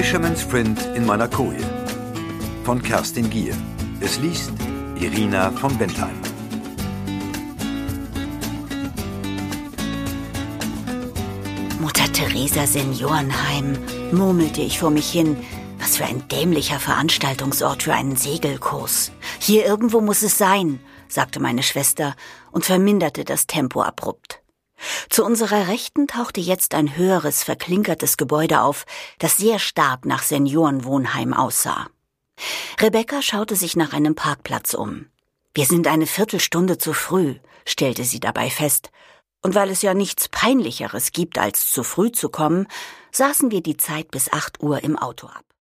Fisherman's Friend in meiner Koje von Kerstin Gier. Es liest Irina von Bentheim. Mutter Teresa Seniorenheim, murmelte ich vor mich hin. Was für ein dämlicher Veranstaltungsort für einen Segelkurs. Hier irgendwo muss es sein, sagte meine Schwester und verminderte das Tempo abrupt. Zu unserer Rechten tauchte jetzt ein höheres, verklinkertes Gebäude auf, das sehr stark nach Seniorenwohnheim aussah. Rebecca schaute sich nach einem Parkplatz um. Wir sind eine Viertelstunde zu früh, stellte sie dabei fest. Und weil es ja nichts Peinlicheres gibt, als zu früh zu kommen, saßen wir die Zeit bis 8 Uhr im Auto ab.